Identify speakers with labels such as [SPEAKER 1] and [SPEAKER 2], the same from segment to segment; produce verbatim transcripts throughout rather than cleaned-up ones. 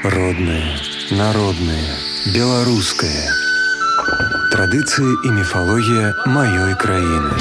[SPEAKER 1] Родное, народное, беларускае. Традыцыі і міфалогія маёй краіны.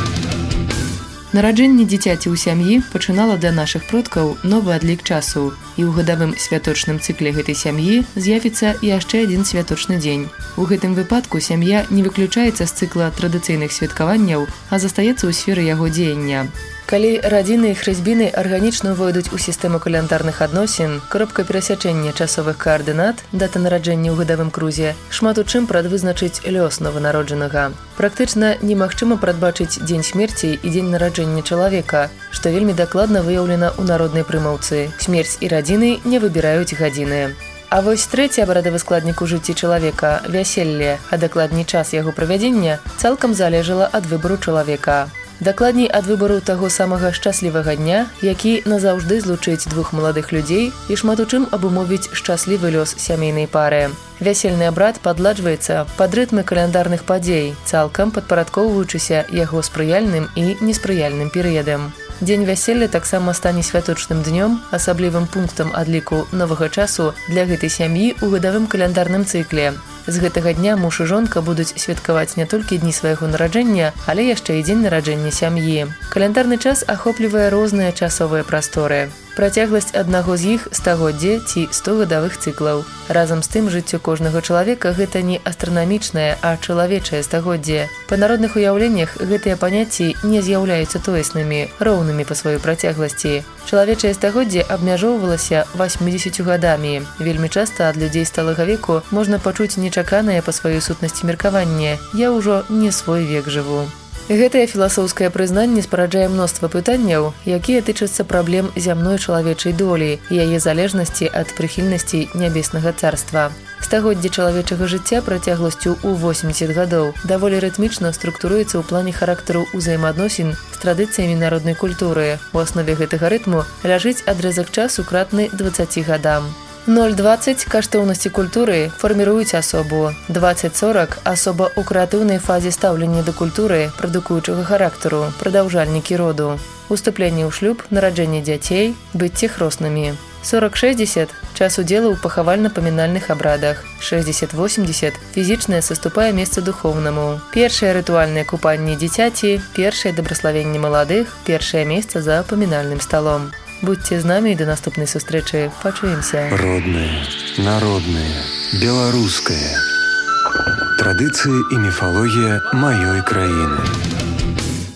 [SPEAKER 2] Нараджэнне дзіцяці ў сям'і пачынала для нашых продкаў новы адлік часу, і ў гадавым святочным цыкле гэтай сям'і з'явіцца яшчэ адзін святочны дзень. У гэтым выпадку сям'я не выключаецца з цыкла традыцыйных святкаванняў, а застаецца ў сферы яго дзеяння. Калі радзіны і хрэсьбіны арганічна ўвойдуць у сістэму каляндарных адносін, кропка перасячэння часовых каардынат, дата нараджэння ў гадавым крузе, шмат у чым прадвызначыць лёс нованароджанага. Практычна немагчыма прадбачыць дзень смерці і дзень нараджэння чалавека, што вельмі дакладна выяўлена ў народнай прымаўцы. Смерць і радзіны не выбіраюць гадзіны. А вось трэці абрадавы складнік у жыцці чалавека, вяселле, а дакладней час яго правядзення, цалкам залежала ад выбару чалавека. Дакладней ад выбару таго самага шчаслівага дня, які назаўжды злучыць двух маладых людзей і шмат у чым абумовіць шчаслівы лёс сямейнай пары. Вясельны абрад падладжваецца пад рытмы каляндарных падзей, цалкам падпарадкоўваючыся яго спрыяльным і неспрыяльным перыядам. Дзень вяселля таксама стане святочным днём, асаблівым пунктам адліку новага часу для гэтай сям'і ў гадавым каляндарным цыкле. З гэтага дня муж і жонка будуць святкаваць не толькі дні свайго нараджэння, але яшчэ і дзень нараджэння сям'і. Каляндарны час ахоплівае розныя часовыя прасторы. Працягласць аднаго з іх стагоддзе ці сто гадавых цыклаў. Разам з тым жыццё кожнага чалавека гэта не астранамічнае, а чалавечае стагоддзе. Па народных уяўленнях гэтыя паняцці не з'яўляюцца тоеснымі, роўнымі па сваёй працягласці. Чалавечае стагоддзе абмяжоўвалася васьмідзесятю гадамі. Вельмі часта ад людзей сталага веку можна пачуць нечаканае па сваёй сутнасці меркаванне: «Я ўжо не свой век жыву». Гэтае філасофскае прызнанне спараджае мноства пытанняў, якія тычацца праблем зямной чалавечай долі і яе залежнасці ад прыхільнасці нябеснага царства. Стагоддзе чалавечага жыцця працягласцю ў восемдзесят гадоў даволі рытмічна структуруецца ў плане характару ўзаемаадносін з традыцыямі народнай культуры. У аснове гэтага рытму ляжыць адрэзак часу кратны дваццаці гадам. ноль дваццаць каштоўнасці культуры фарміруюць асобу. дваццаць сорак асоба ў крэатыўнай фазе стаўлення да культуры, прадукуючага характару, прадаўжальнікі роду. Уступленне ў шлюб, нараджэнне дзяцей, быцці хроснымі. сорак шэсцьдзесят час удзелу ў пахавальна-памінальных абрадах. шэсцьдзесят восемьдесят фізічнае саступае месца духоўнаму. Першае рытуальнае купанне дзіцяці, першае дабраславенне маладых, першае месца за памінальным сталом. Будьце з намі і да наступнай сустрэчы. Пачуемся.
[SPEAKER 1] Роднае, народнае, беларускае. Традыцыі і міфалогія маёй краіны.